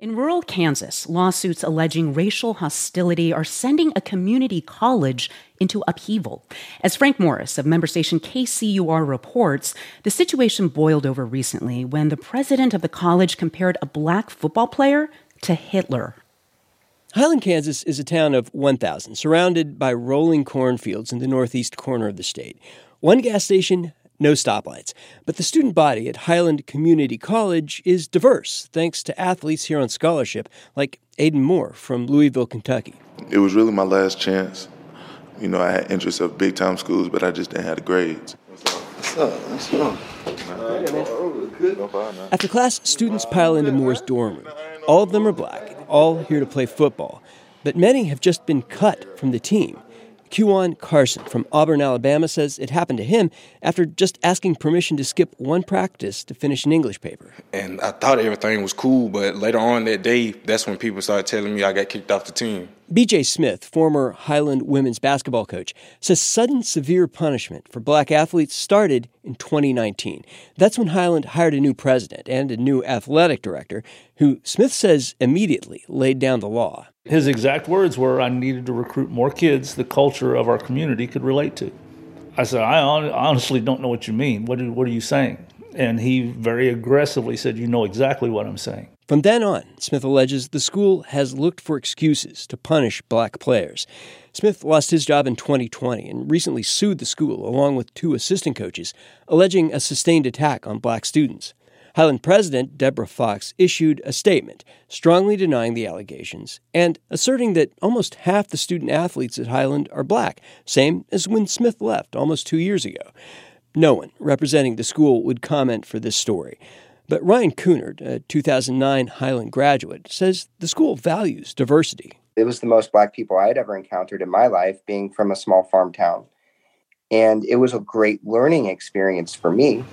In rural Kansas, lawsuits alleging racial hostility are sending a community college into upheaval. As Frank Morris of member station KCUR reports, the situation boiled over recently when the president of the college compared a black football player to Hitler. Highland, Kansas is a town of 1,000, surrounded by rolling cornfields in the northeast corner of the state. One gas station, no stoplights. But the student body at Highland Community College is diverse, thanks to athletes here on scholarship, like Aiden Moore from Louisville, Kentucky. It was really my last chance. You know, I had interest of big-time schools, but I just didn't have the grades. What's up? What's up? After class, students pile into Moore's dorm room. All of them are black, all here to play football. But many have just been cut from the team. Kewan Carson from Auburn, Alabama, says it happened to him after just asking permission to skip one practice to finish an English paper. And I thought everything was cool, but later on that day, that's when people started telling me I got kicked off the team. B.J. Smith, former Highland women's basketball coach, says sudden severe punishment for black athletes started in 2019. That's when Highland hired a new president and a new athletic director who Smith says immediately laid down the law. His exact words were, I needed to recruit more kids the culture of our community could relate to. I said, I honestly don't know what you mean. What are you saying? And he very aggressively said, you know exactly what I'm saying. From then on, Smith alleges the school has looked for excuses to punish black players. Smith lost his job in 2020 and recently sued the school along with two assistant coaches, alleging a sustained attack on black students. Highland President Deborah Fox issued a statement strongly denying the allegations and asserting that almost half the student athletes at Highland are black, same as when Smith left almost 2 years ago. No one representing the school would comment for this story. But Ryan Coonard, a 2009 Highland graduate, says the school values diversity. It was the most black people I had ever encountered in my life, being from a small farm town. And it was a great learning experience for me.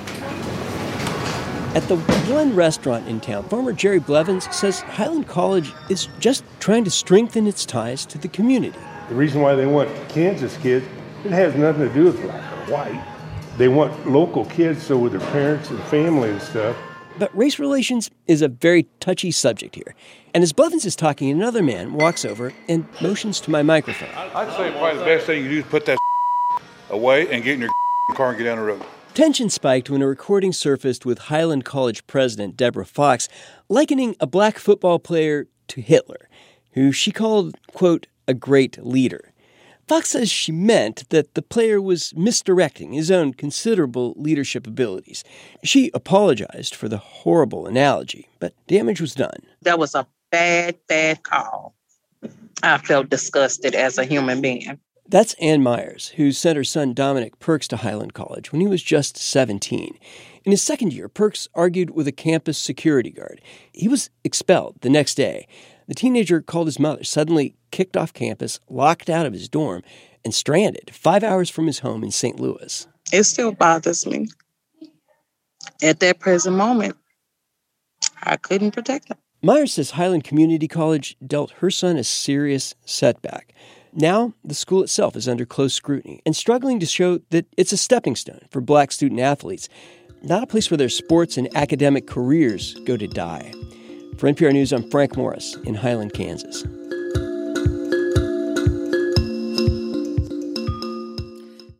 At the one restaurant in town, farmer Jerry Blevins says Highland College is just trying to strengthen its ties to the community. The reason why they want Kansas kids, it has nothing to do with black or white. They want local kids, so with their parents and family and stuff. But race relations is a very touchy subject here. And as Blevins is talking, another man walks over and motions to my microphone. I'd say probably the best thing you do is put that away and get in your car and get down the road. Tension spiked when a recording surfaced with Highland College president Deborah Fox likening a black football player to Hitler, who she called, quote, a great leader. Fox says she meant that the player was misdirecting his own considerable leadership abilities. She apologized for the horrible analogy, but damage was done. That was a bad call. I felt disgusted as a human being. That's Ann Myers, who sent her son Dominic Perks to Highland College when he was just 17. In his second year, Perks argued with a campus security guard. He was expelled the next day. The teenager called his mother, suddenly kicked off campus, locked out of his dorm, and stranded 5 hours from his home in St. Louis. It still bothers me. At that present moment, I couldn't protect him. Myers says Highland Community College dealt her son a serious setback. Now, the school itself is under close scrutiny and struggling to show that it's a stepping stone for black student athletes, not a place where their sports and academic careers go to die. For NPR News, I'm Frank Morris in Highland, Kansas.